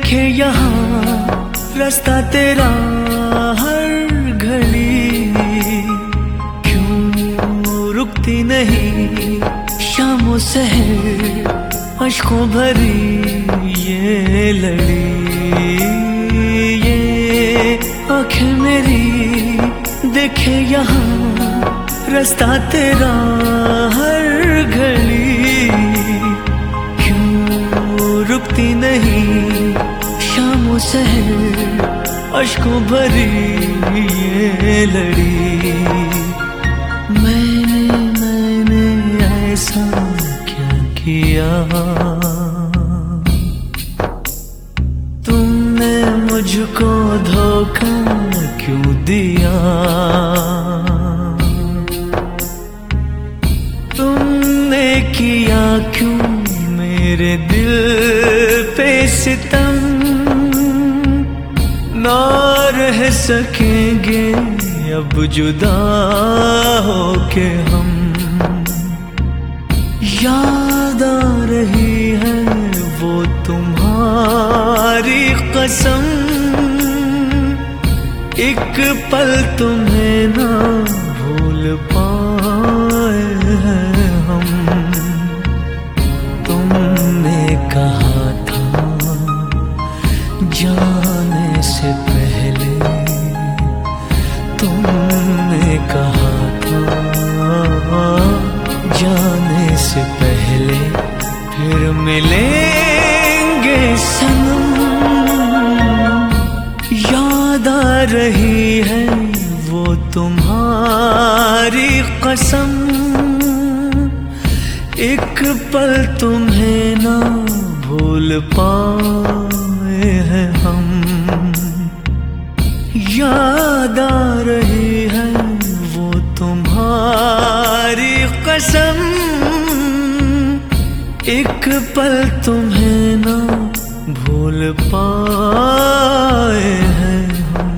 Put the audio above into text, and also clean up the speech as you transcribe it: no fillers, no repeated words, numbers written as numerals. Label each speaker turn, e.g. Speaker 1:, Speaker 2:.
Speaker 1: देखे यहाँ रास्ता तेरा हर घड़ी, क्यों रुकती नहीं शामों सहर अश्कों भरी ये लड़ी। ये आँखें मेरी देखे यहाँ रास्ता तेरा हर घड़ी, क्यों रुकती नहीं शामों सहर अश्कों भरी ये लड़ी। मैंने ऐसा क्या किया, तुमने मुझको धोखा क्यों दिया। तुमने किया क्यों मेरे दिल पे सितम, ना रह सकेंगे अब जुदा होके हम। याद आ रही है वो तुम्हारी कसम, एक पल तुम्हें ना भूल पाए हैं हम। तुमने कहा था जाने से पहले, तुमने कहा था जाने से पहले फिर मिलेंगे सनम। याद आ रही है वो तुम्हारी कसम, एक पल तुम्हें ना भूल पाए हैं हम। याद आ रही है वो तुम्हारी कसम, एक पल तुम्हें ना भूल पाए हैं हम।